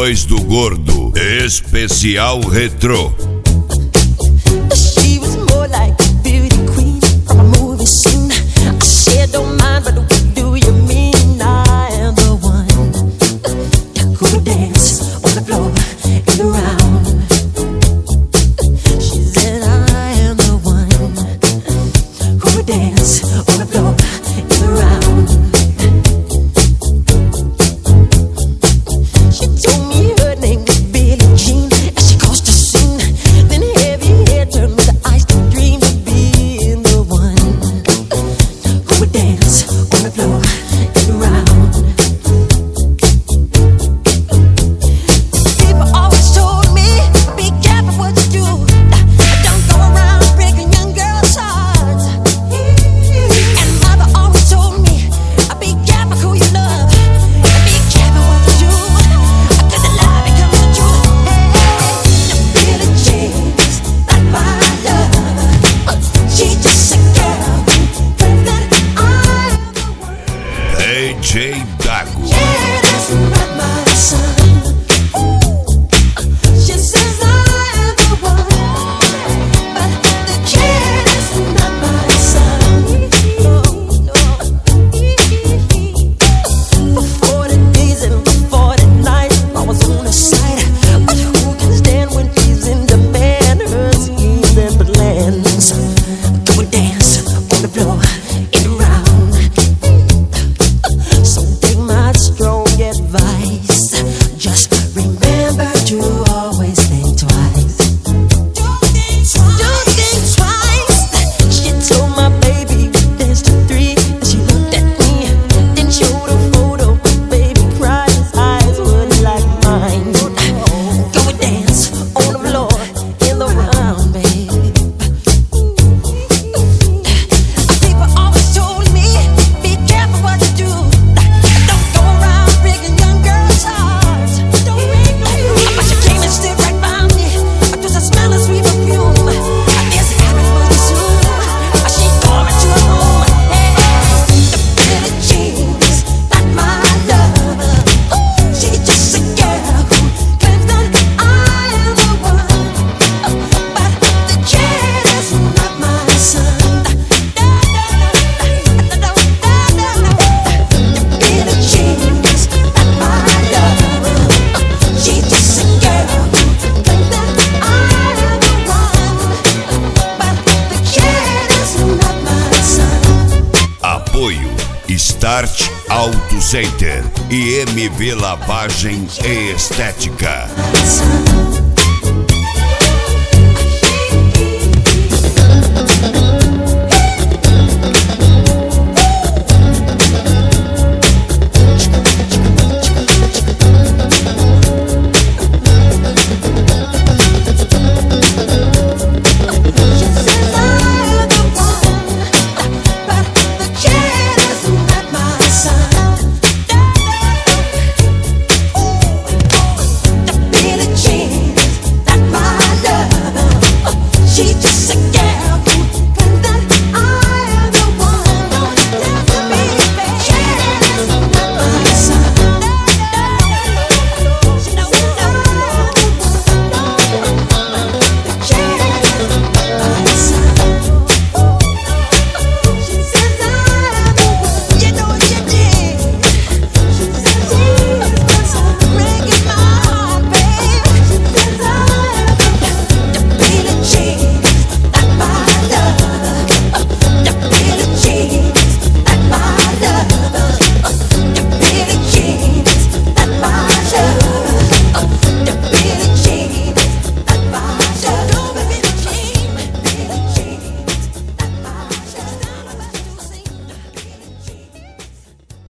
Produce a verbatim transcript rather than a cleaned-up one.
Versões do Gordo, especial retrô. She was more like a beauty queen from a movie scene. I said don't mind, but what do you mean? I am the one who would dance on the floor and around. She said I am the one who would dance on the floor and around. She told me her name was Billie Jean as she crossed the scene. Then heavy hair turned with the eyes to dream of being the one who would dance on the floor and around. People always told me, be careful what you do. Don't go around breaking young girls' hearts. And mother always told me, be careful who you love. Be careful what you do. Cause the lie becomes the truth. Hey, Billie Jean's not my love. She's just a girl who thinks that I'm the one. D J Dago. Yeah, that's not my son. She says I am the one, but the kid is not my son. No, no. For forty days and forty nights, I was on her side. But who can stand when she's in demand? Her schemes and plans. Go and dance on the floor and around. So take my strong advice. Just remember to always think twice. Don't think twice. She told my baby we danced to three. And she looked at me, then showed a photo. Baby cried, his eyes were like mine. Go and dance on the floor in the round, babe. People always told me, be careful what you do. Don't go around breaking young girls' hearts. But she came and stood right by me. I just a smell of sweet perfume. I guess it happened much too soon. She tore me to her room. The Billie Jean's not my lover. She's just a girl who claims that I am the one. But the kid is not my son. Billie Jean's not my lover. She's just a girl who thinks that I am the one. But the kid is not my son. Apoio Start Auto Center e M V Lavagem e Estética. Son.